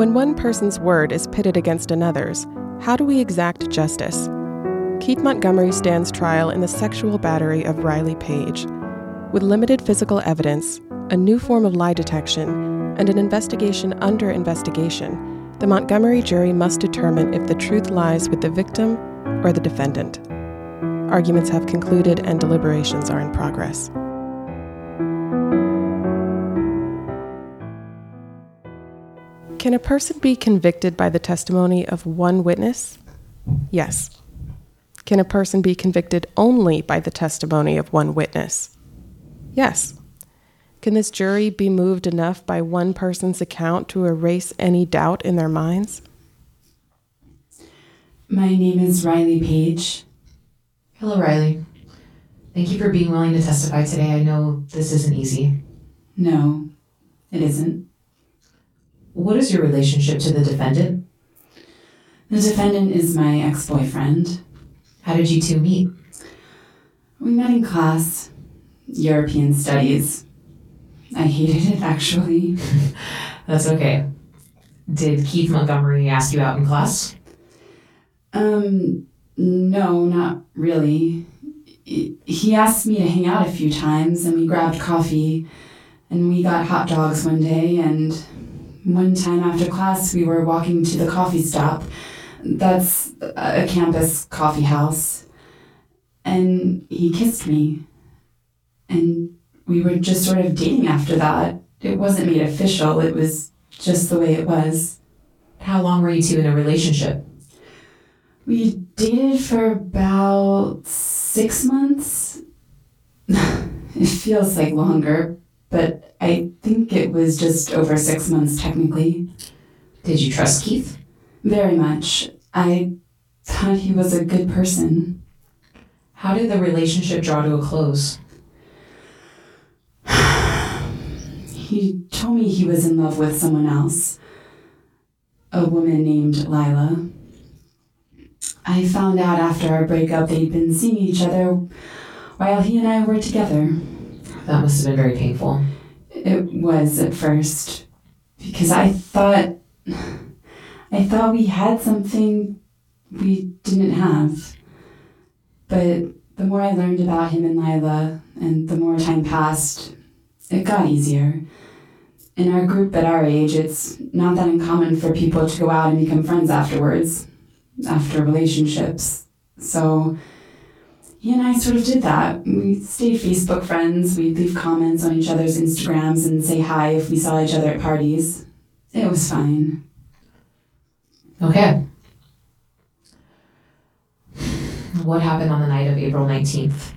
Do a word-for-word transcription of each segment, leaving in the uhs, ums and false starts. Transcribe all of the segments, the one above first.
When one person's word is pitted against another's, how do we exact justice? Keith Montgomery stands trial in the sexual battery of Riley Page. With limited physical evidence, a new form of lie detection, and an investigation under investigation, the Montgomery jury must determine if the truth lies with the victim or the defendant. Arguments have concluded and deliberations are in progress. Can a person be convicted by the testimony of one witness? Yes. Can a person be convicted only by the testimony of one witness? Yes. Can this jury be moved enough by one person's account to erase any doubt in their minds? My name is Riley Page. Hello, Riley. Thank you for being willing to testify today. I know this isn't easy. No, it isn't. What is your relationship to the defendant? The defendant is my ex-boyfriend. How did you two meet? We met in class, European Studies. I hated it, actually. That's okay. Did Keith Montgomery ask you out in class? Um, no, not really. He asked me to hang out a few times, and we grabbed coffee, and we got hot dogs one day, and one time after class, we were walking to the coffee stop. That's a campus coffee house. And he kissed me. And we were just sort of dating after that. It wasn't made official. It was just the way it was. How long were you two in a relationship? We dated for about six months. It feels like longer, but I think it was just over six months technically. Did you trust Keith? Very much. I thought he was a good person. How did the relationship draw to a close? He told me he was in love with someone else, a woman named Lila. I found out after our breakup they'd been seeing each other while he and I were together. That must have been very painful. It was at first, because I thought, I thought we had something we didn't have. But the more I learned about him and Lila, and the more time passed, it got easier. In our group at our age, it's not that uncommon for people to go out and become friends afterwards, after relationships. So he and I sort of did that. We stayed Facebook friends. We'd leave comments on each other's Instagrams and say hi if we saw each other at parties. It was fine. Okay. What happened on the night of April nineteenth?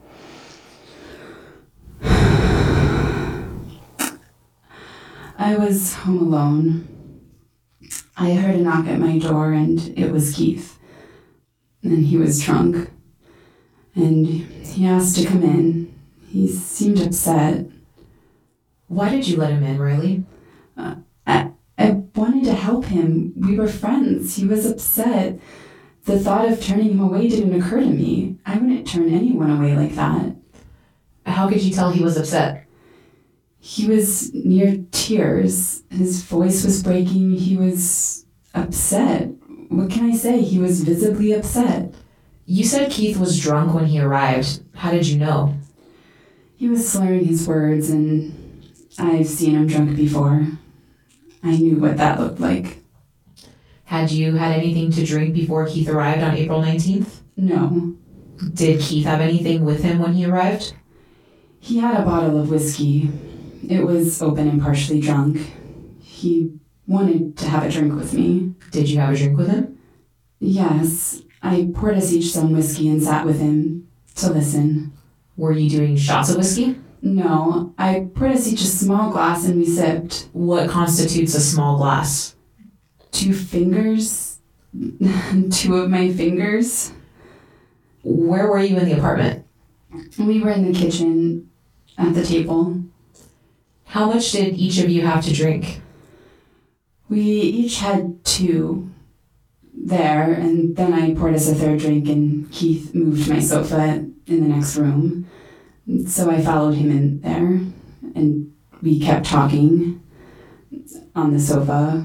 I was home alone. I heard a knock at my door, and it was Keith. And he was drunk. And he asked to come in. He seemed upset. Why did you let him in, Riley? Uh, I, I wanted to help him. We were friends. He was upset. The thought of turning him away didn't occur to me. I wouldn't turn anyone away like that. How could you tell he was upset? He was near tears. His voice was breaking. He was upset. What can I say? He was visibly upset. You said Keith was drunk when he arrived. How did you know? He was slurring his words, and I've seen him drunk before. I knew what that looked like. Had you had anything to drink before Keith arrived on April nineteenth? No. Did Keith have anything with him when he arrived? He had a bottle of whiskey. It was open and partially drunk. He wanted to have a drink with me. Did you have a drink with him? Yes. I poured us each some whiskey and sat with him to listen. Were you doing shots of whiskey? No. I poured us each a small glass and we sipped. What constitutes a small glass? Two fingers. Two of my fingers. Where were you in the apartment? We were in the kitchen at the table. How much did each of you have to drink? We each had two there, and then I poured us a third drink, and Keith moved my sofa in the next room. So I followed him in there, and we kept talking on the sofa.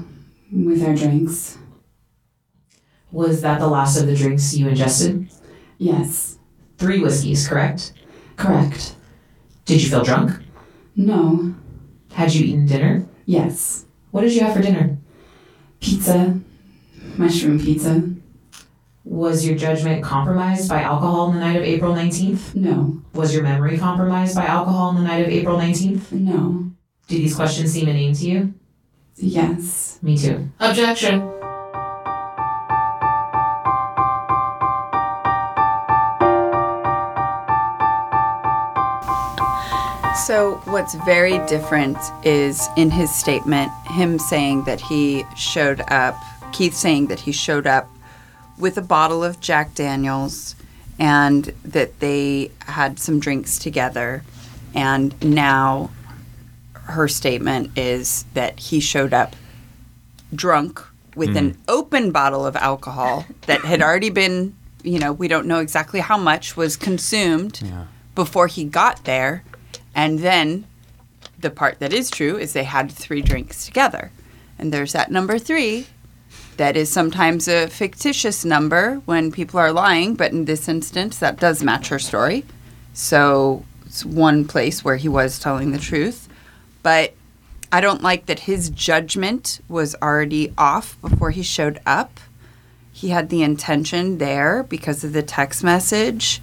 With our drinks. Was that the last of the drinks you ingested? Yes. Three whiskeys, correct? Correct. Did you feel drunk? No. Had you eaten dinner? Yes. What did you have for dinner? Pizza. Mushroom pizza. Was your judgment compromised by alcohol on the night of April nineteenth? No. Was your memory compromised by alcohol on the night of April nineteenth? No. Do these questions seem inane to you? Yes. Me too. Objection. So what's very different is in his statement, him saying that he showed up, Keith saying that he showed up with a bottle of Jack Daniels and that they had some drinks together. And now her statement is that he showed up drunk with mm. an open bottle of alcohol that had already been, you know, we don't know exactly how much was consumed yeah. before he got there. And then the part that is true is they had three drinks together. And there's that number three that is sometimes a fictitious number when people are lying, but in this instance, that does match her story. So it's one place where he was telling the truth. But I don't like that his judgment was already off before he showed up. He had the intention there because of the text message.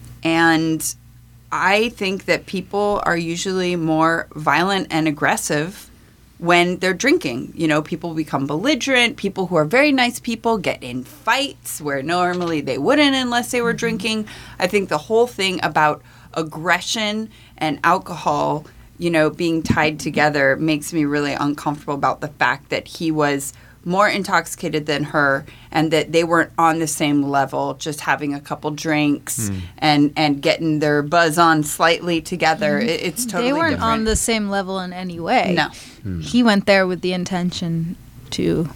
And I think that people are usually more violent and aggressive when they're drinking. You know, people become belligerent. People who are very nice people get in fights where normally they wouldn't unless they were drinking. I think the whole thing about aggression and alcohol, you know, being tied together makes me really uncomfortable about the fact that he was more intoxicated than her and that they weren't on the same level, just having a couple drinks mm. and, and getting their buzz on slightly together. It, it's totally They weren't different. on the same level in any way. No. Mm. He went there with the intention to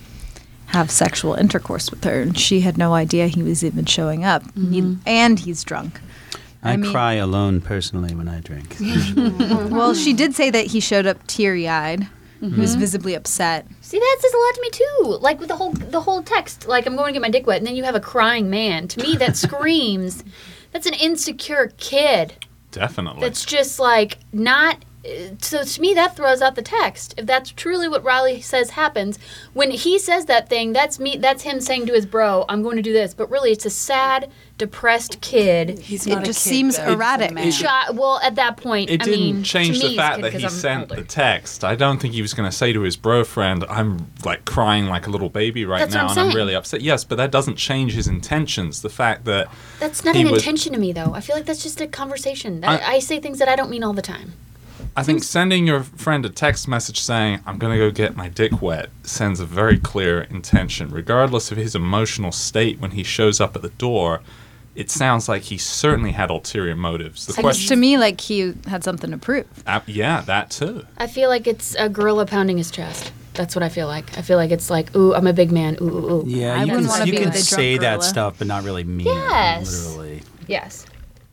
have sexual intercourse with her, and she had no idea he was even showing up. Mm-hmm. He, and he's drunk. I, I mean, cry alone personally when I drink. Well, she did say that he showed up teary-eyed. Mm-hmm. He was visibly upset. See, that says a lot to me too. Like with the whole the whole text, like I'm going to get my dick wet, and then you have a crying man. To me, that screams that's an insecure kid. Definitely. That's just like not. So to me, that throws out the text. If that's truly what Riley says happens, when he says that thing, that's me. That's him saying to his bro, "I'm going to do this." But really, it's a sad, depressed kid. He's not it a just kid, seems though. erratic. It, Shot, well, at that point, it I didn't mean, change to the me, fact kid, that he 'cause I'm sent older. the text. I don't think he was going to say to his bro friend, "I'm like crying like a little baby right That's now, what and I'm I'm saying. really upset." Yes, but that doesn't change his intentions. The fact that That's not he an was- intention to me, though. I feel like that's just a conversation. That, I- I say things that I don't mean all the time. I think sending your friend a text message saying, "I'm going to go get my dick wet," sends a very clear intention. Regardless of his emotional state when he shows up at the door, it sounds like he certainly had ulterior motives. The Seems question, to me like he had something to prove. uh, yeah, that too. I feel like it's a gorilla pounding his chest. That's what I feel like. I feel like it's like, ooh, I'm a big man. Ooh, ooh, ooh. Yeah, I you wouldn't can, wanna you be can with a drunk say that gorilla. stuff, but not really mean Yes. it, literally. Yes.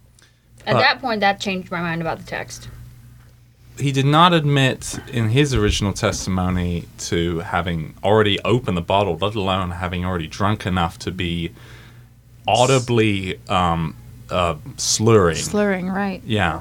At But- that point, that changed my mind about the text. He did not admit in his original testimony to having already opened the bottle, let alone having already drunk enough to be audibly um, uh, slurring. Slurring, right. Yeah.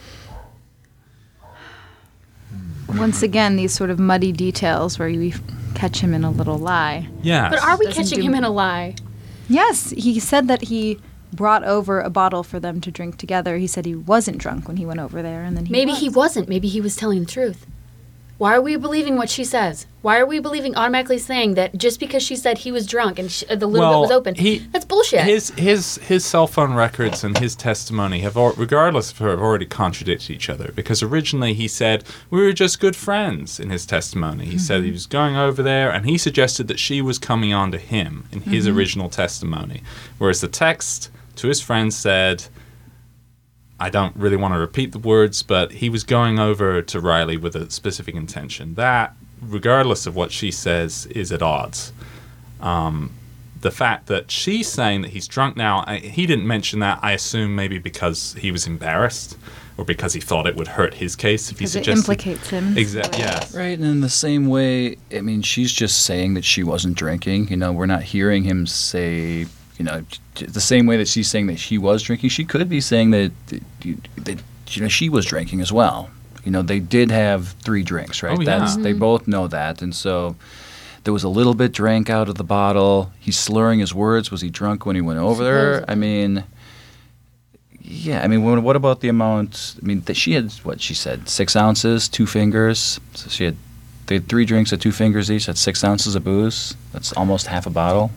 Once again, these sort of muddy details where we catch him in a little lie. Yeah. But are we Doesn't catching do- him in a lie? Yes, he said that he brought over a bottle for them to drink together. He said he wasn't drunk when he went over there, and then he Maybe was. he wasn't. Maybe he was telling the truth. Why are we believing what she says? Why are we believing automatically saying that just because she said he was drunk and sh- uh, the little Well, bit was open? he- That's bullshit. His his his cell phone records and his testimony have, al- regardless of her, have already contradicted each other. Because originally he said we were just good friends. In his testimony, he mm-hmm. said he was going over there, and he suggested that she was coming on to him in his mm-hmm. original testimony. Whereas the text to his friend said, I don't really want to repeat the words, but he was going over to Riley with a specific intention. That, regardless of what she says, is at odds. Um, the fact that she's saying that he's drunk now, I, he didn't mention that, I assume maybe because he was embarrassed or because he thought it would hurt his case if he Because it suggested. implicates him. Exactly. Yes. Right, and in the same way, I mean, she's just saying that she wasn't drinking. You know, we're not hearing him say, you know, j- the same way that she's saying that she was drinking. She could be saying that, that, that you know, she was drinking as well. You know, they did have three drinks, right? Oh, yeah. That's, They both know that, and so there was a little bit drank out of the bottle. He's slurring his words. Was he drunk when he went over there? I mean, yeah. I mean, what, what about the amount? I mean, that she had what she said, six ounces, two fingers. So she had they had three drinks at two fingers each. That's six ounces of booze. That's almost half a bottle,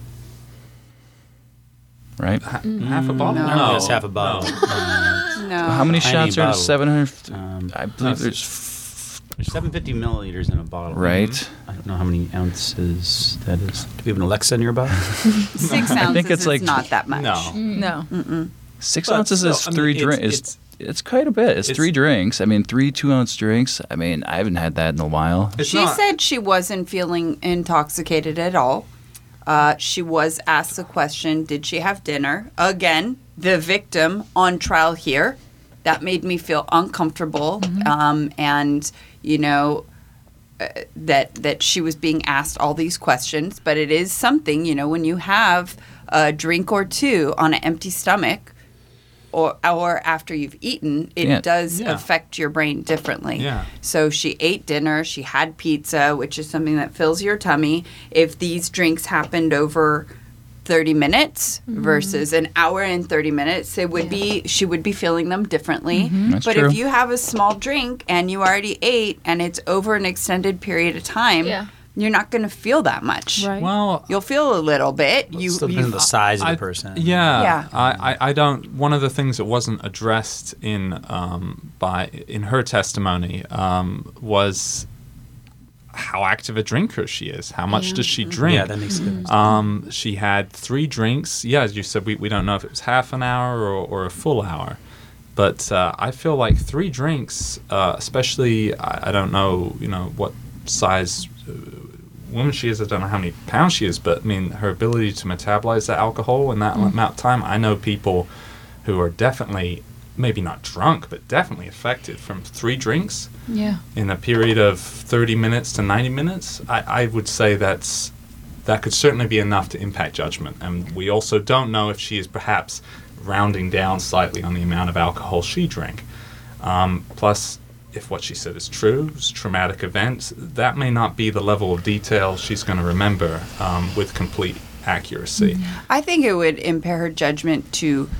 right? Ha- half a bottle? No. I don't think that's half a bottle. Uh, No. How many Tiny shots are bottle. seven hundred? um, I believe no, there's f- there's seven hundred fifty milliliters in a bottle. right. I don't know how many ounces that is. Do we have an Alexa nearby? Six ounces I think it's is like- not that much. No. No. Six But ounces still, is I mean, three it's- drinks. it's- It's, it's quite a bit. It's, it's- three drinks. I mean, three two-ounce drinks. I mean, I haven't had that in a while. It's She not- said she wasn't feeling intoxicated at all. Uh, she was asked the question, did she have dinner? Again, the victim on trial here. That made me feel uncomfortable. Um, and, you know, uh, that that she was being asked all these questions. But it is something, you know, when you have a drink or two on an empty stomach or, or after you've eaten, it Yeah. does Yeah. affect your brain differently. Yeah. So she ate dinner, she had pizza, which is something that fills your tummy. If these drinks happened over thirty minutes versus an hour and thirty minutes, it would be she would be feeling them differently. That's but true. if you have a small drink and you already ate and it's over an extended period of time, Yeah. you're not going to feel that much. Right. Well, You'll feel a little bit. You, Still you depends on the size of I- the person. Yeah, Yeah. I, I, I don't. One of the things that wasn't addressed in um, by in her testimony um, was how active a drinker she is. How much does she drink? Yeah, that makes a difference. Um, she had three drinks. Yeah, as you said, we, we don't know if it was half an hour or, or a full hour. But uh, I feel like three drinks, uh, especially, I, I don't know, you know, what size uh, woman she is. I don't know how many pounds she is, but I mean, her ability to metabolize that alcohol in that amount of time. I know people who are definitely, maybe not drunk, but definitely affected from three drinks Yeah. in a period of thirty minutes to ninety minutes. I, I would say that's that could certainly be enough to impact judgment. And we also don't know if she is perhaps rounding down slightly on the amount of alcohol she drank. Um, plus, if what she said is true, it's traumatic events, that may not be the level of detail she's going to remember um, with complete accuracy. I think it would impair her judgment to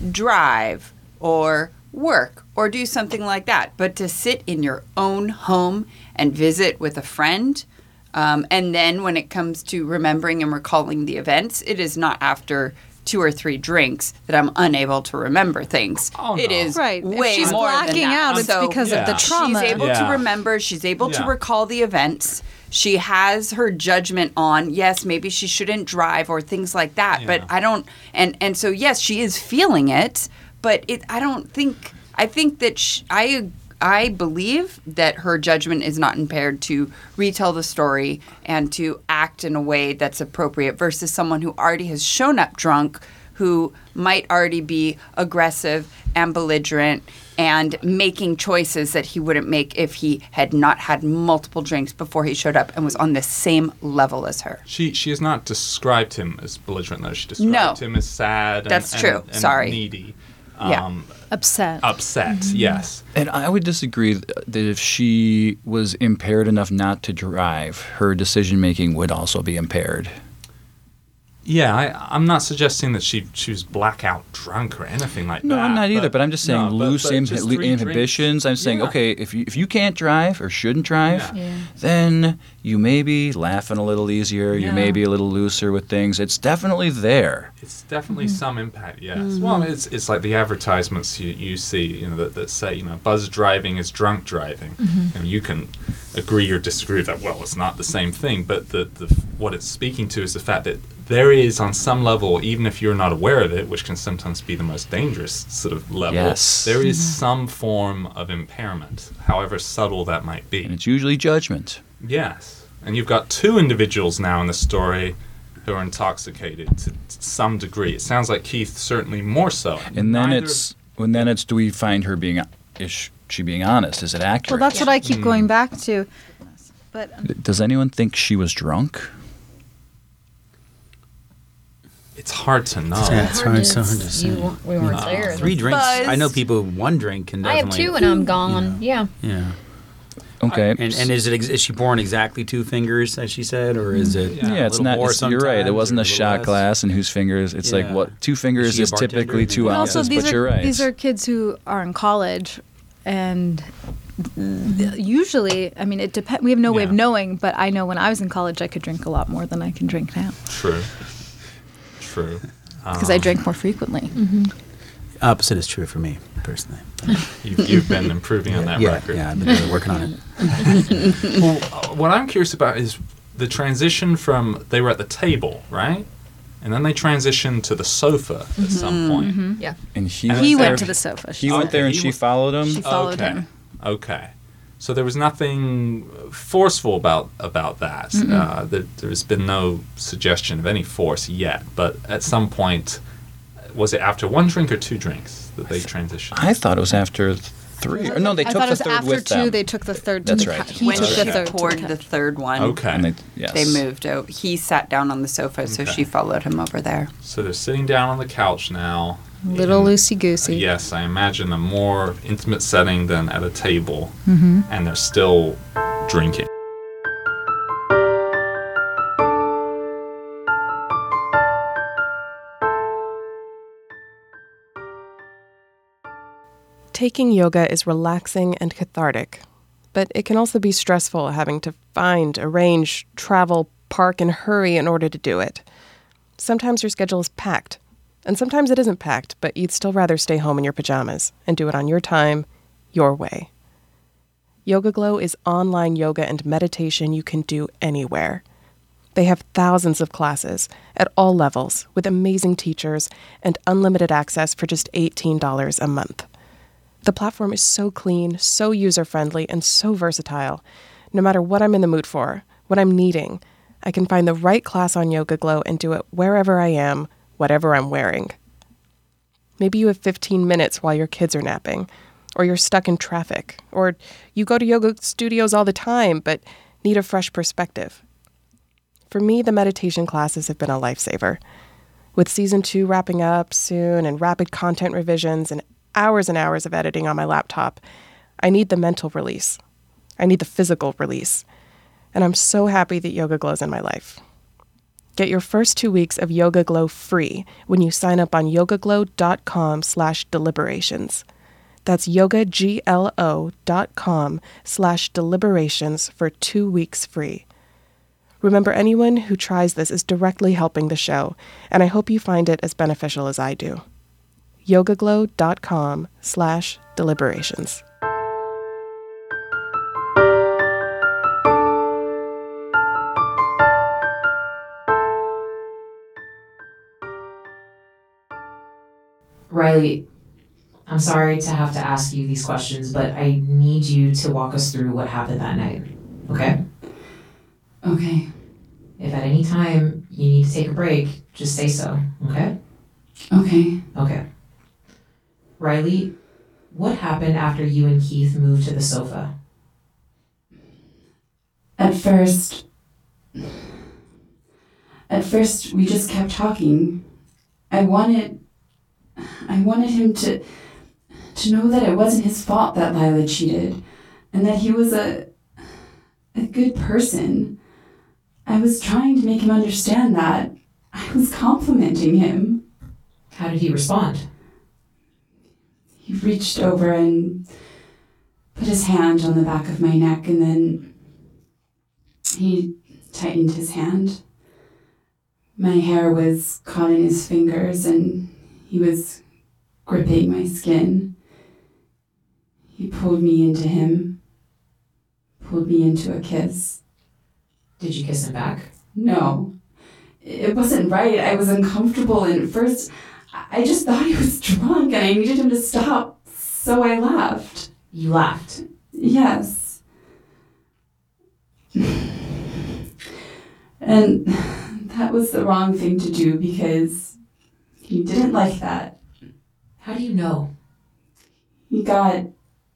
drive or work or do something like that. But to sit in your own home and visit with a friend, um, and then when it comes to remembering and recalling the events, it is not after two or three drinks that I'm unable to remember things. Oh, It no. is Right. way if she's more blacking than that. out, it's So because of the yeah. trauma. She's able to Yeah. remember. She's able to Yeah. recall the events. She has her judgment on, yes, maybe she shouldn't drive or things like that. But Yeah. I don't, and, and so, yes, she is feeling it, but it, I don't think, I think that sh I, I believe that her judgment is not impaired to retell the story and to act in a way that's appropriate versus someone who already has shown up drunk, who might already be aggressive and belligerent and making choices that he wouldn't make if he had not had multiple drinks before he showed up and was on the same level as her. She she has not described him as belligerent, though. She described No. him as sad and, That's and- true. and Sorry. needy. Yeah. Um, Upset. upset, yes. And I would disagree th- that if she was impaired enough not to drive, her decision making would also be impaired. Yeah, I, I'm not suggesting that she she was blackout drunk or anything like No, that. I'm not either. But I'm just saying no, but- loose but inhi- just li- three inhibitions. drinks. I'm saying, Yeah. okay, if you if you can't drive or shouldn't drive, Yeah. Yeah. then you may be laughing a little easier. You may Yeah. be a little looser with things. It's definitely there. It's definitely Mm-hmm. some impact, yes. Well, it's it's like the advertisements you, you see, you know, that, that say, you know, buzz driving is drunk driving. Mm-hmm. And you can agree or disagree with that. Well, it's not the same thing, but the, the what it's speaking to is the fact that there is, on some level, even if you're not aware of it, which can sometimes be the most dangerous sort of level, Yes. there is some form of impairment, however subtle that might be. And it's usually judgment. Yes. And you've got two individuals now in the story who are intoxicated to, to some degree. It sounds like Keith certainly more so. And then Neither- it's when then it's do we find her being is sh- she being honest? Is it accurate? Well, that's what I keep going back to. But um, Does anyone think she was drunk? It's hard to know. Yeah, it's hard, so hard to say. You, we weren't Uh, there. Three drinks. Buzz. I know people. One drink can I have definitely. two and I'm gone. Yeah. Yeah. Okay. And, and is it ex- is she pouring exactly two fingers, as she said, or is it? Yeah, yeah, a it's little not. more It's, you're right. It sometimes, wasn't or a little shot less? glass, and whose fingers? It's like Yeah. what two fingers she a is typically bartender? two And ounces. also, these but are you're right. these are kids who are in college, and usually, I mean, it depends. We have no way of Yeah. knowing, but I know when I was in college, I could drink a lot more than I can drink now True. True. because I Um, drank more frequently. Opposite is true for me, personally. You've, you've been improving on that yeah, record. yeah, I've been really working on it. Well, uh, what I'm curious about is the transition from they were at the table, right? And then they transitioned to the sofa at some point. Yeah. and he, And went He there- went to the sofa. He went there, and he she w- followed him. She followed okay. him. Okay. So there was nothing forceful about about that. Uh, there, there's been no suggestion of any force yet. But at some point, was it after one drink or two drinks that they transitioned? I thought it was after three. Or no, they I took thought the it was third after with two. them. They took the third. That's to the right. cou- He When took she the third. to the poured couch. the third one, Okay. And they, yes. they moved out. He sat down on the sofa, so Okay. she followed him over there. So they're sitting down on the couch now. Little in- loosey goosey. Yes, I imagine a more intimate setting than at a table. Mm-hmm. And they're still drinking. Taking yoga is relaxing and cathartic, but it can also be stressful having to find, arrange, travel, park, and hurry in order to do it. Sometimes your schedule is packed, and sometimes it isn't packed, but you'd still rather stay home in your pajamas and do it on your time, your way. Yoga Glow is online yoga and meditation you can do anywhere. They have thousands of classes at all levels with amazing teachers and unlimited access for just eighteen dollars a month. The platform is so clean, so user-friendly, and so versatile. No matter what I'm in the mood for, what I'm needing, I can find the right class on Yoga Glow and do it wherever I am, whatever I'm wearing. Maybe you have fifteen minutes while your kids are napping, or you're stuck in traffic, or you go to yoga studios all the time but need a fresh perspective. For me, the meditation classes have been a lifesaver. With season two wrapping up soon and rapid content revisions and hours and hours of editing on my laptop, I need the mental release. I need the physical release. And I'm so happy that Yoga Glow's in my life. Get your first two weeks of Yoga Glow free when you sign up on yogaglow.com slash deliberations. That's yogaglo.com slash deliberations for two weeks free. Remember, anyone who tries this is directly helping the show, and I hope you find it as beneficial as I do. yogaglow.com slash deliberations. Riley, I'm sorry to have to ask you these questions, but I need you to walk us through what happened that night, okay? Okay. If at any time you need to take a break, just say so, okay? Okay. Okay. Riley, what happened after you and Keith moved to the sofa? At first, at first we just kept talking. I wanted, I wanted him to, to know that it wasn't his fault that Lila cheated, and that he was a, a good person. I was trying to make him understand that. I was complimenting him. How did he respond? He reached over and put his hand on the back of my neck, and then he tightened his hand. My hair was caught in his fingers, and he was gripping my skin. He pulled me into him, pulled me into a kiss. Did you kiss him back? No, it wasn't right. I was uncomfortable, and at first I just thought he was drunk and I needed him to stop, so I laughed. You laughed. Yes. And that was the wrong thing to do because he didn't like that. How do you know? He got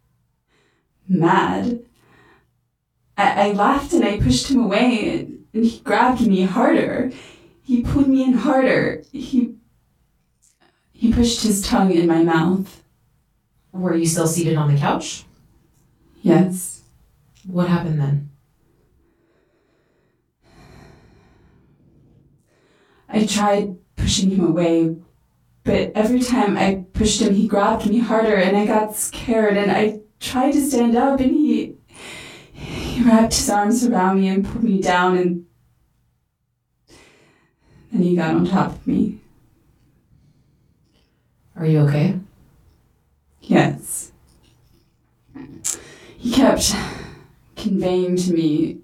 mad. I, I laughed and I pushed him away, and, and he grabbed me harder. He pulled me in harder. He he pushed his tongue in my mouth. Were you still seated on the couch? Yes. What happened then? I tried pushing him away, but every time I pushed him, he grabbed me harder, and I got scared, and I tried to stand up, and he he wrapped his arms around me and pulled me down, and then he got on top of me. Are you okay? Yes. He kept conveying to me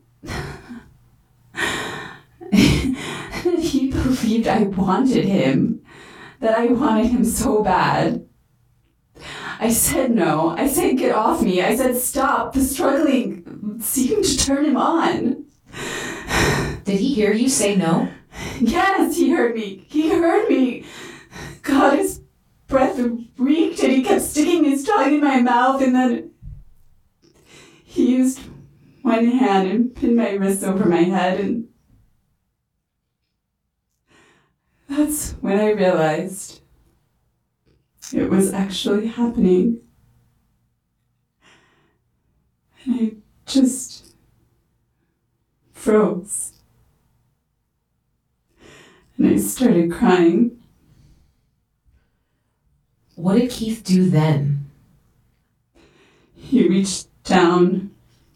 that he believed I wanted him, that I wanted him so bad. I said no. I said get off me. I said stop. The struggling seemed to turn him on. Did he hear you say no? Yes, he heard me. He heard me. God, his breath reeked, and he kept sticking his tongue in my mouth, and then he used one hand and pinned my wrists over my head, and that's when I realized it was actually happening. And I just froze. And I started crying. What did Keith do then? He reached down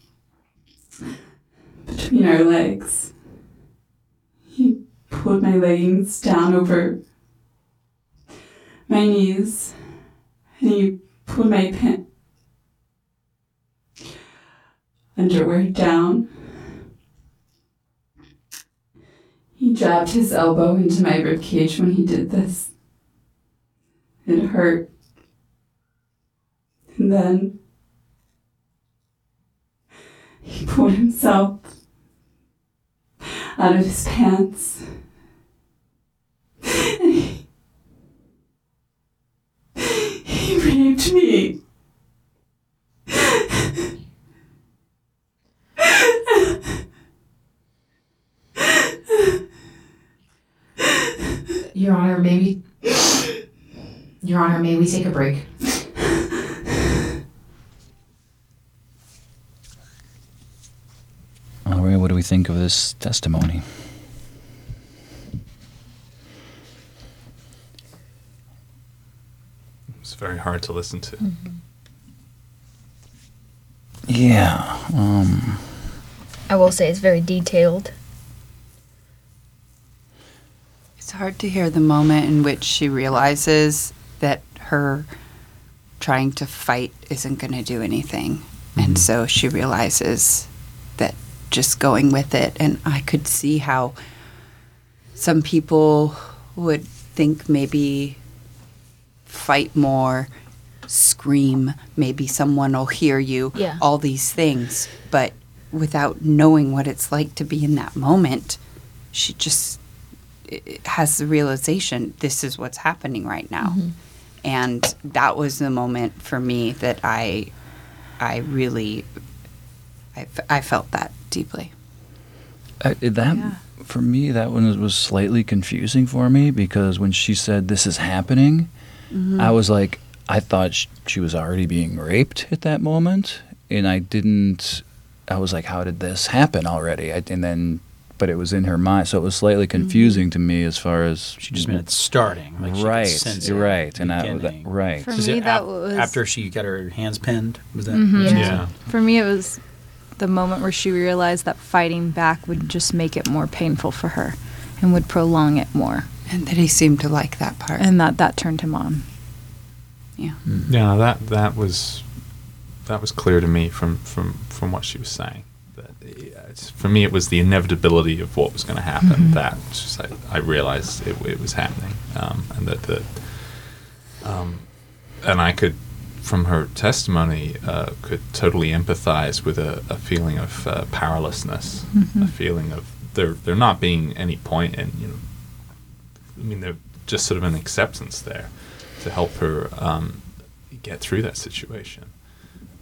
between our legs. He pulled my leggings down over my knees, and he pulled my pant underwear down. He jabbed his elbow into my ribcage when he did this. It hurt. And then he pulled himself out of his pants. And he, he raped me. Your Honor, maybe... Your Honor, may we take a break? All right, what do we think of this testimony? It's very hard to listen to. Mm-hmm. Yeah. Um, I will say it's very detailed. It's hard to hear the moment in which she realizes that her trying to fight isn't going to do anything. Mm-hmm. And so she realizes that just going with it. And I could see how some people would think maybe fight more, scream, maybe someone will hear you, Yeah. all these things. But without knowing what it's like to be in that moment, she just has the realization this is what's happening right now. Mm-hmm. And that was the moment for me that I I really I, f- I felt that deeply. Uh, that Yeah. for me, that one was, was slightly confusing for me because when she said this is happening, mm-hmm. I was like, I thought sh- she was already being raped at that moment, and I didn't. I was like, how did this happen already? I, and then, but it was in her mind, so it was slightly confusing mm-hmm. to me as far as she just meant it's starting, like she right, could sense right, it and I, beginning. that, right. For Is me, it that ap- was after she got her hands pinned. Was that? Mm-hmm. what she Yeah. said? For me, it was the moment where she realized that fighting back would just make it more painful for her and would prolong it more. And that he seemed to like that part. And that, that turned him on. Yeah. Mm. Yeah, that that was that was clear to me from from, from what she was saying. That it's, for me, it was the inevitability of what was going to happen. Mm-hmm. That just, I, I realized it, it was happening, um, and that the um, and I could, from her testimony, uh, could totally empathize with a, a feeling of uh, powerlessness, Mm-hmm. a feeling of there there not being any point in, you know, I mean, there just sort of an acceptance there to help her um, get through that situation.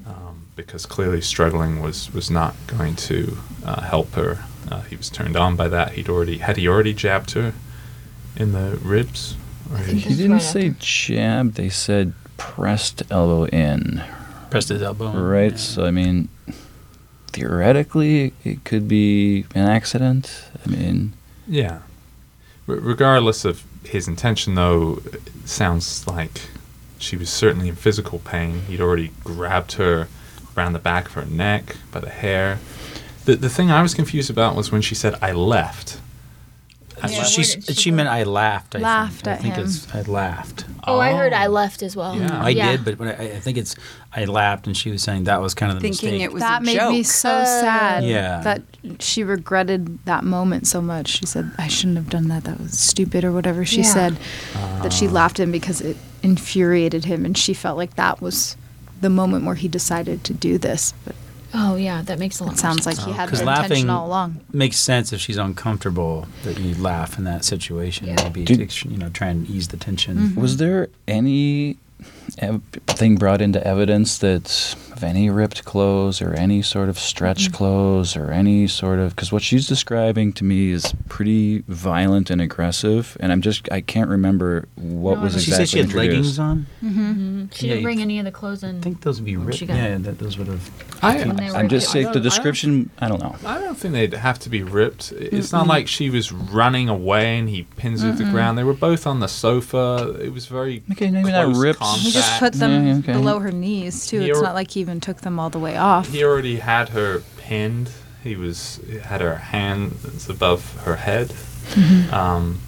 um, because clearly struggling was, was not going to uh, help her. Uh, he was turned on by that. He'd already had he already jabbed her in the ribs. Or He didn't say jab. They said pressed elbow in. Pressed his elbow. in. Right. Yeah. So I mean, theoretically, it could be an accident. I mean, Yeah. R- regardless of his intention, though, it sounds like she was certainly in physical pain. He'd already grabbed her around the back of her neck by the hair. The the thing I was confused about was when she said, "I left." I- Yeah, she, where did she she go? meant I laughed. I Laughed think. at I think him. it's I laughed. Oh, I heard I left as well. Yeah. I did, but when I, I think it's I laughed, and she was saying that was kind of the Thinking mistake. it was That a made joke. me so Oh. sad. Yeah. That she regretted that moment so much. She said, I shouldn't have done that. That was stupid or whatever she Yeah. said. That she laughed at him because it infuriated him. And she felt like that was the moment where he decided to do this. But Oh, yeah, that makes a lot it more sounds sense. like he had Because the intention laughing all along. makes sense if she's uncomfortable that you laugh in that situation. Yeah. Maybe Did- to, ex- you know try and ease the tension. Mm-hmm. was there any ev- thing brought into evidence that of any ripped clothes or any sort of stretched clothes or any sort of, because what she's describing to me is pretty violent and aggressive, and I'm just I can't remember what No, was I She exactly said she had introduced. leggings on. Mhm. She Yeah, didn't you- bring any of the clothes in. I think those would be What'd ripped. she got? Yeah, that those would have. I, When they were I'm just ripped. saying the I don't- description. I don't know. I don't think they'd have to be ripped. It's not like she was running away and he pins her to the ground. They were both on the sofa. It was very Okay, maybe not close ripped. contact. He just put them Yeah, okay. below her knees, too. He It's or- not like he even took them all the way off. He already had her pinned. He was he had her hands above her head. Um,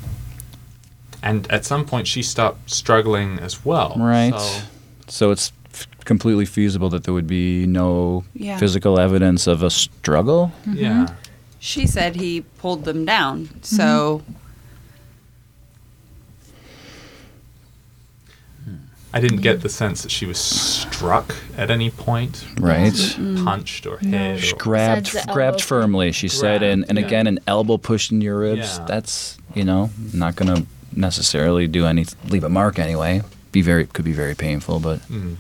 and at some point, she stopped struggling as well. Right. So, So it's f- completely feasible that there would be no Yeah. physical evidence of a struggle. yeah. She said he pulled them down. So I didn't get the sense that she was struck at any point, Right. punched or hit. She or- grabbed Besides the grabbed elbow. firmly, she said, and, Grabbed, and yeah. again an elbow pushed in your ribs. Yeah. That's, you know, not going to necessarily do any leave a mark anyway. Be very could be very painful, but Mm.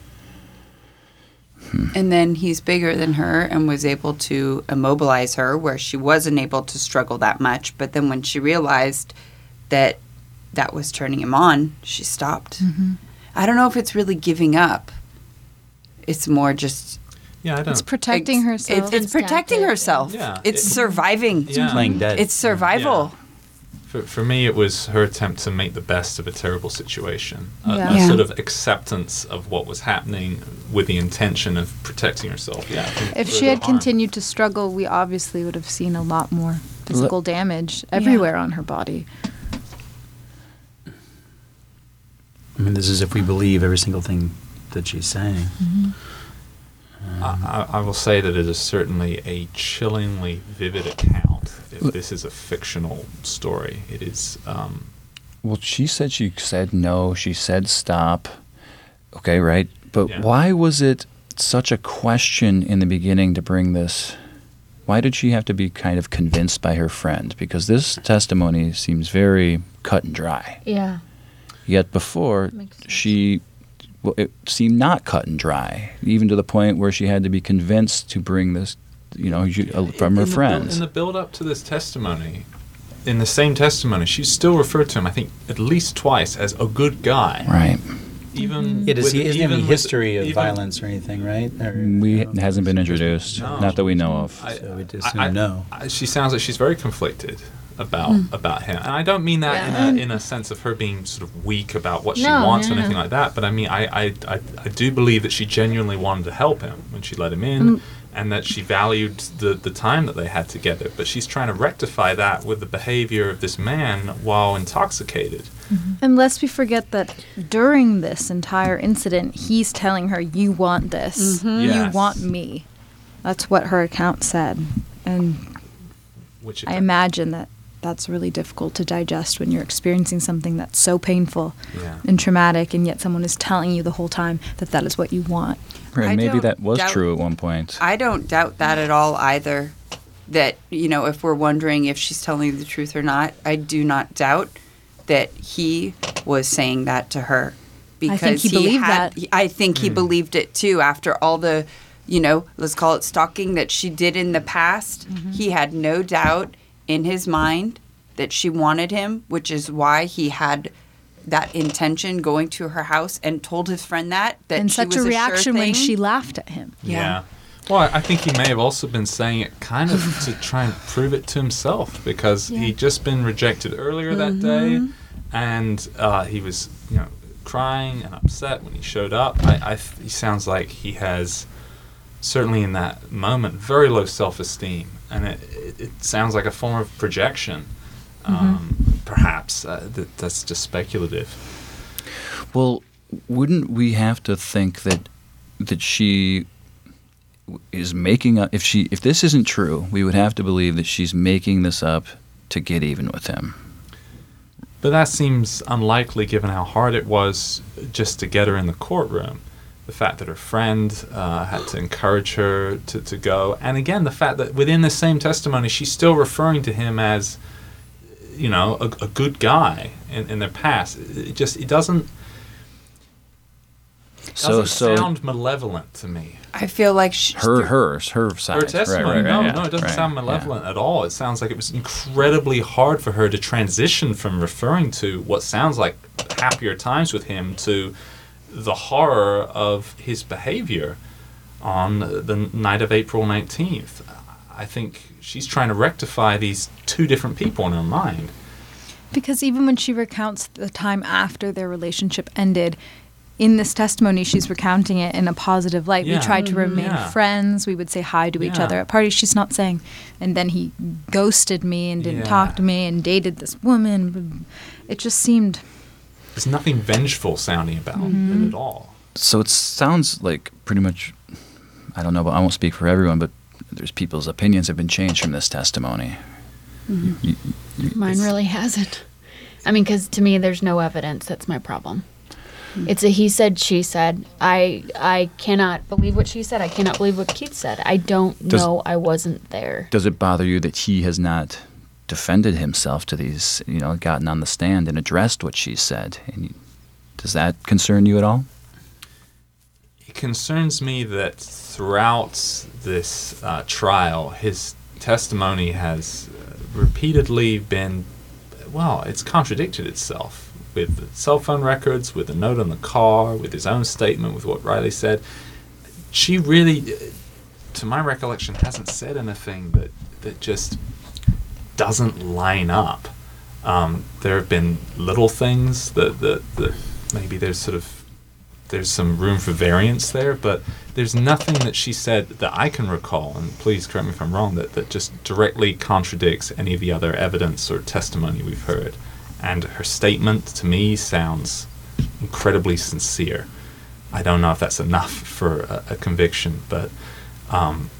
and then he's bigger than her and was able to immobilize her where she wasn't able to struggle that much. But then when she realized that that was turning him on, she stopped. I don't know if it's really giving up. It's more just Yeah, I don't. It's protecting it's, herself. It's, it's protecting Instinctive. herself. Yeah, It's it- surviving. yeah. Playing dead. It's survival. For, for me, it was her attempt to make the best of a terrible situation. A, Yeah. a Yeah. sort of acceptance of what was happening with the intention of protecting herself. Yeah. from If she further had harm. continued to struggle, we obviously would have seen a lot more physical damage everywhere on her body. I mean, this is if we believe every single thing that she's saying. I, I I will say that it is certainly a chillingly vivid account. If this is a fictional story, it is. Um, well, she said she said no. She said stop. Okay, right. But Yeah. why was it such a question in the beginning to bring this? Why did she have to be kind of convinced by her friend? Because this testimony seems very cut and dry. Yeah. Yet before, Makes sense. she, well, it seemed not cut and dry, even to the point where she had to be convinced to bring this, you know, you- uh, from her in the build- friends. in the build up to this testimony, in the same testimony, she still referred to him, I think, at least twice as a good guy. Right. Even Yeah, does with- he has even any with- history of even- violence or anything, right? Or, We I don't it hasn't been introduced, No. not that we know of. I- So we'd I- assume I- no. I- she sounds like she's very conflicted about about him, and I don't mean that Yeah. in a in a sense of her being sort of weak about what she No, wants no, or anything no. like that. But I mean, I I, I I do believe that she genuinely wanted to help him when she let him in, Mm. and that she valued the the time that they had together. But she's trying to rectify that with the behavior of this man while intoxicated. And lest we forget that during this entire incident, he's telling her, "You want this. You Yes. want me." That's what her account said. And Which I imagine that that's really difficult to digest when you're experiencing something that's so painful Yeah. and traumatic, and yet someone is telling you the whole time that that is what you want. Right, I maybe don't that was doubt- true at one point. I don't doubt that at all either. That, you know, if we're wondering if she's telling the truth or not, I do not doubt that he was saying that to her. Because think he believed had, that. I think he believed it too after all the you know, let's call it stalking that she did in the past. Mm-hmm. He had no doubt in his mind that she wanted him, which is why he had that intention going to her house and told his friend that. that and she such was a reaction sure when thing. she laughed at him. Yeah. Yeah. Well, I I think he may have also been saying it kind of to try and prove it to himself because he'd just been rejected earlier that day, and uh, he was, you know, crying and upset when he showed up. I, I th- he sounds like he has, certainly in that moment, very low self-esteem, and it, it, it sounds like a form of projection. Um, perhaps uh, that, that's just speculative. Well, wouldn't we have to think that that she is making up? If she, if this isn't true, we would have to believe that she's making this up to get even with him. But that seems unlikely given how hard it was just to get her in the courtroom. The fact that her friend uh, had to encourage her to, to go. And again, the fact that within the same testimony, she's still referring to him as, you know, a, a good guy in, in their past. It just, it doesn't, So, doesn't so sound malevolent to me. I feel like she, her, hers, her side. Her testimony, right, right, no, right, no, it doesn't right, sound yeah. malevolent at all. It sounds like it was incredibly hard for her to transition from referring to what sounds like happier times with him to the horror of his behavior on the night of April nineteenth. I think she's trying to rectify these two different people in her mind. Because even when she recounts the time after their relationship ended, in this testimony, she's recounting it in a positive light. Yeah. We tried to remain Yeah. friends. We would say hi to each Yeah. other at parties. She's not saying, and then he ghosted me and didn't Yeah. talk to me and dated this woman. It just seemed... There's nothing vengeful sounding about it at all. So it sounds like pretty much, I don't know, but I won't speak for everyone, but there's people's opinions have been changed from this testimony. You- you- Mine really hasn't. I mean, because to me, there's no evidence. That's my problem. It's a he said, she said. I I cannot believe what she said. I cannot believe what Keith said. I don't Does- know. I wasn't there. Does it bother you that he has not defended himself to these, you know, gotten on the stand and addressed what she said? And you, does that concern you at all? It concerns me that throughout this uh, trial, his testimony has uh, repeatedly been, well, it's contradicted itself with the cell phone records, with the note on the car, with his own statement, with what Riley said. She really, uh, to my recollection, hasn't said anything that, that just doesn't line up. Um, there have been little things that, that, that maybe there's sort of there's some room for variance there, but there's nothing that she said that I can recall, and please correct me if I'm wrong, that, that just directly contradicts any of the other evidence or testimony we've heard. And her statement, to me, sounds incredibly sincere. I don't know if that's enough for a, a conviction, but um,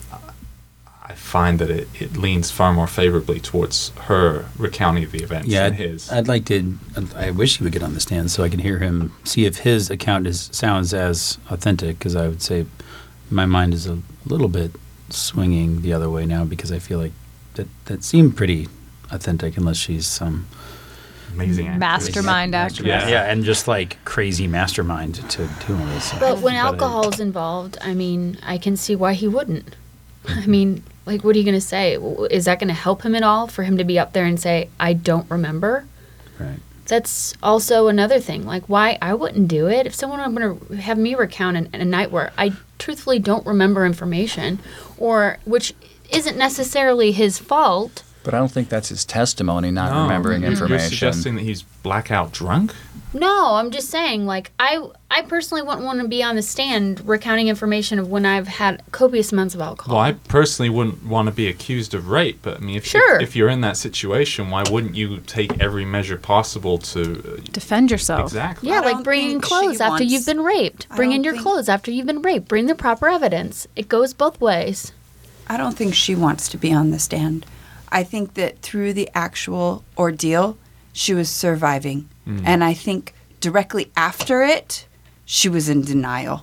I find that it, it leans far more favorably towards her recounting of the events Yeah, than I'd, his. I'd like to. I wish he would get on the stand so I can hear him, see if his account is sounds as authentic. Because I would say my mind is a little bit swinging the other way now because I feel like that that seemed pretty authentic, unless she's some Amazing actress. Mastermind actress. Yeah. yeah, and just like crazy mastermind to do all this. But when I- alcohol's involved, I mean, I can see why he wouldn't. I mean, like, what are you going to say? W- Is that going to help him at all for him to be up there and say, I don't remember? Right. That's also another thing. Like, why I wouldn't do it. If someone were going to have me recount an, a night where I truthfully don't remember information, or which isn't necessarily his fault. But I don't think that's his testimony, not No. remembering You're information. suggesting that he's blackout drunk? No, I'm just saying, like, I I personally wouldn't want to be on the stand recounting information of when I've had copious amounts of alcohol. Well, I personally wouldn't want to be accused of rape, but I mean, if, Sure. if, if you're in that situation, why wouldn't you take every measure possible to... Uh, Defend yourself. exactly. Yeah, I like don't bring in think clothes she after wants- you've been raped. I Bring don't in your think- clothes after you've been raped. Bring the proper evidence. It goes both ways. I don't think she wants to be on the stand. I think that through the actual ordeal, she was surviving. And I think directly after it, she was in denial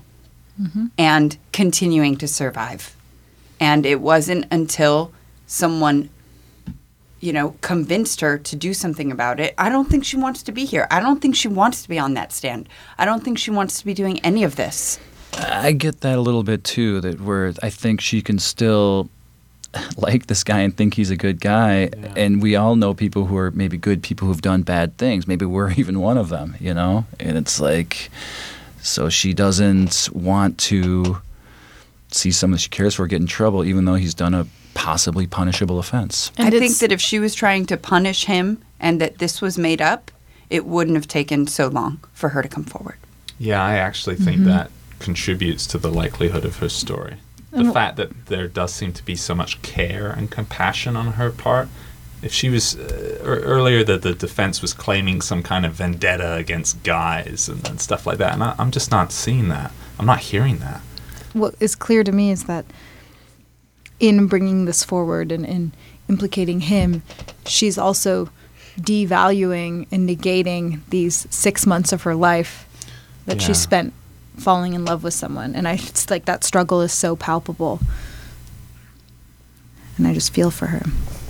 and continuing to survive. And it wasn't until someone, you know, convinced her to do something about it. I don't think she wants to be here. I don't think she wants to be on that stand. I don't think she wants to be doing any of this. I get that a little bit too, that where I think she can still like this guy and think he's a good guy. Yeah. And we all know people who are maybe good people who've done bad things. Maybe we're even one of them, you know? And it's like, so she doesn't want to see someone she cares for get in trouble, even though he's done a possibly punishable offense. And I think that if she was trying to punish him and that this was made up, it wouldn't have taken so long for her to come forward. Yeah, I actually think mm-hmm. that contributes to the likelihood of her story. The mm-hmm. fact that there does seem to be so much care and compassion on her part. If she was uh, earlier that the defense was claiming some kind of vendetta against guys and, and stuff like that, and I, I'm just not seeing that. I'm not hearing that. What is clear to me is that in bringing this forward and in implicating him, she's also devaluing and negating these six months of her life that yeah. she spent falling in love with someone. And I it's like that struggle is so palpable. And I just feel for her.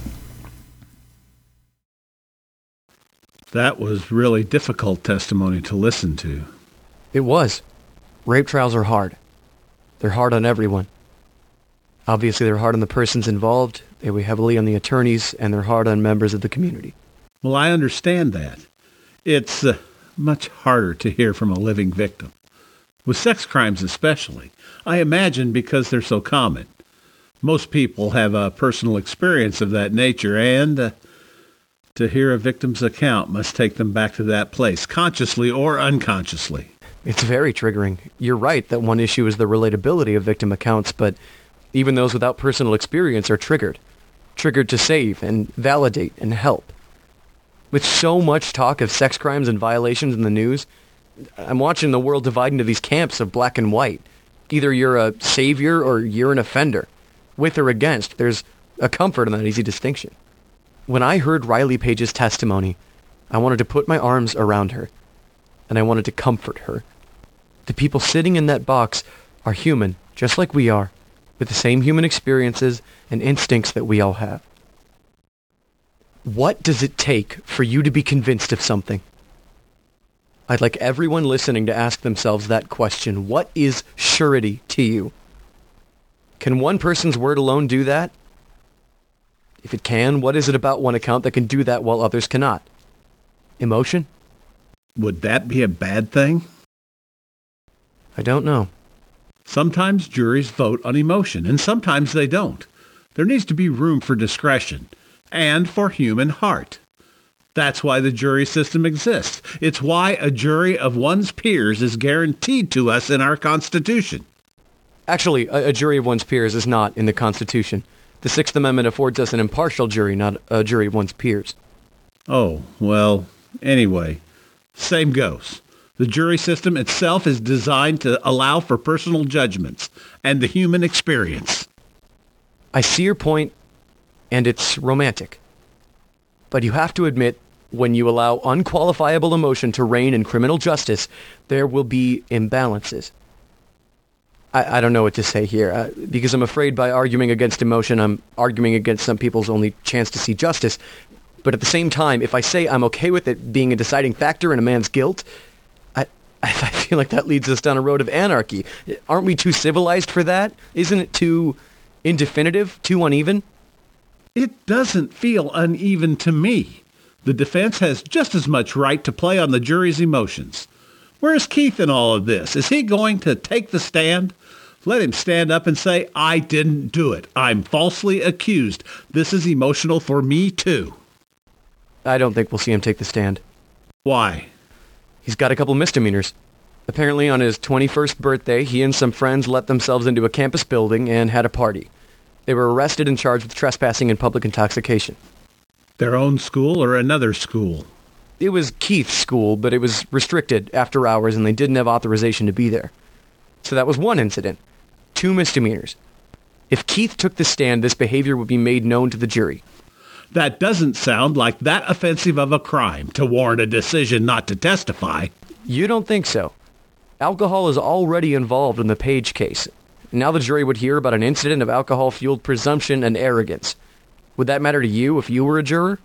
That was really difficult testimony to listen to. It was. Rape trials are hard. They're hard on everyone. Obviously, they're hard on the persons involved, they weigh heavily on the attorneys, and they're hard on members of the community. Well, I understand that. It's uh, much harder to hear from a living victim. With sex crimes especially, I imagine because they're so common. Most people have a personal experience of that nature, and uh, to hear a victim's account must take them back to that place, consciously or unconsciously. It's very triggering. You're right that one issue is the relatability of victim accounts, but even those without personal experience are triggered. Triggered to save and validate and help. With so much talk of sex crimes and violations in the news, I'm watching the world divide into these camps of black and white. Either you're a savior or you're an offender. With or against, there's a comfort in that easy distinction. When I heard Riley Page's testimony, I wanted to put my arms around her, and I wanted to comfort her. The people sitting in that box are human, just like we are, with the same human experiences and instincts that we all have. What does it take for you to be convinced of something? I'd like everyone listening to ask themselves that question. What is surety to you? Can one person's word alone do that? If it can, what is it about one account that can do that while others cannot? Emotion? Would that be a bad thing? I don't know. Sometimes juries vote on emotion, and sometimes they don't. There needs to be room for discretion and for human heart. That's why the jury system exists. It's why a jury of one's peers is guaranteed to us in our Constitution. Actually, a, a jury of one's peers is not in the Constitution. The Sixth Amendment affords us an impartial jury, not a jury of one's peers. Oh, well, anyway, same goes. The jury system itself is designed to allow for personal judgments and the human experience. I see your point, and it's romantic. But you have to admit, when you allow unqualifiable emotion to reign in criminal justice, there will be imbalances. I, I don't know what to say here, uh, because I'm afraid by arguing against emotion, I'm arguing against some people's only chance to see justice. But at the same time, if I say I'm okay with it being a deciding factor in a man's guilt, I, I feel like that leads us down a road of anarchy. Aren't we too civilized for that? Isn't it too indefinitive, too uneven? It doesn't feel uneven to me. The defense has just as much right to play on the jury's emotions. Where's Keith in all of this? Is he going to take the stand? Let him stand up and say, I didn't do it. I'm falsely accused. This is emotional for me, too. I don't think we'll see him take the stand. Why? He's got a couple misdemeanors. Apparently on his twenty-first birthday, he and some friends let themselves into a campus building and had a party. They were arrested and charged with trespassing and public intoxication. Their own school or another school? It was Keith's school, but it was restricted after hours and they didn't have authorization to be there. So that was one incident. Two misdemeanors. If Keith took the stand, this behavior would be made known to the jury. That doesn't sound like that offensive of a crime to warrant a decision not to testify. You don't think so? Alcohol is already involved in the Page case. Now the jury would hear about an incident of alcohol-fueled presumption and arrogance. Would that matter to you if you were a juror?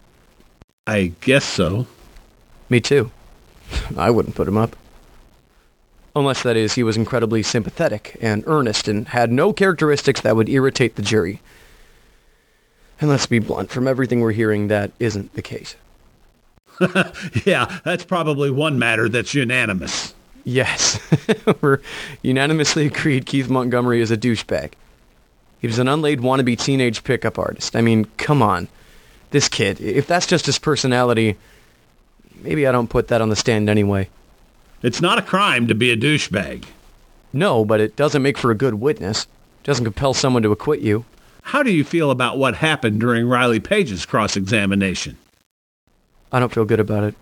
I guess so. Me too. I wouldn't put him up. Unless, that is, he was incredibly sympathetic and earnest and had no characteristics that would irritate the jury. And let's be blunt, from everything we're hearing, that isn't the case. Yeah, that's probably one matter that's unanimous. Yes, we're unanimously agreed Keith Montgomery is a douchebag. He was an unlaid wannabe teenage pickup artist. I mean, come on. This kid, if that's just his personality, maybe I don't put that on the stand anyway. It's not a crime to be a douchebag. No, but it doesn't make for a good witness. It doesn't compel someone to acquit you. How do you feel about what happened during Riley Page's cross-examination? I don't feel good about it.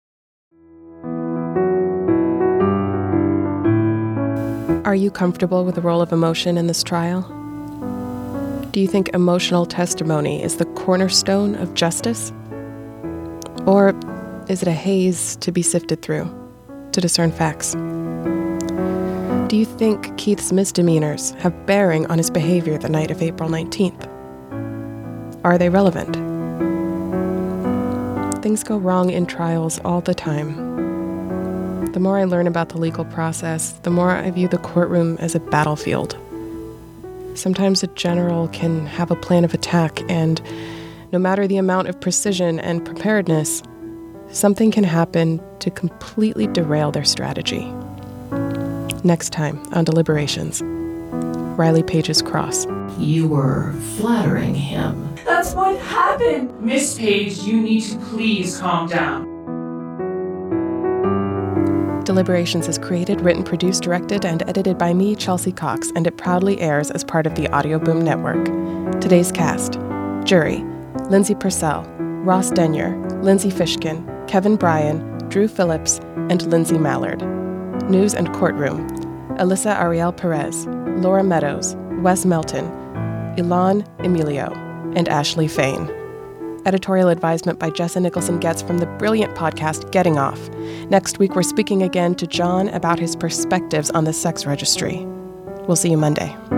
Are you comfortable with the role of emotion in this trial? Do you think emotional testimony is the cornerstone of justice? Or is it a haze to be sifted through, to discern facts? Do you think Keith's misdemeanors have bearing on his behavior the night of April nineteenth? Are they relevant? Things go wrong in trials all the time. The more I learn about the legal process, the more I view the courtroom as a battlefield. Sometimes a general can have a plan of attack, and no matter the amount of precision and preparedness, something can happen to completely derail their strategy. Next time on Deliberations, Riley Page's cross. You were flattering him. That's what happened! Miss Page, you need to please calm down. Deliberations is created, written, produced, directed, and edited by me, Chelsea Cox, and it proudly airs as part of the Audio Boom Network. Today's cast: Jury, Lindsay Purcell, Ross Denyer, Lindsay Fishkin, Kevin Bryan, Drew Phillips, and Lindsay Mallard. News and Courtroom: Alyssa Ariel Perez, Laura Meadows, Wes Melton, Ilan Emilio, and Ashley Fain. Editorial advisement by Jessa Nicholson-Getz from the brilliant podcast Getting Off. Next week, we're speaking again to John about his perspectives on the sex registry. We'll see you Monday.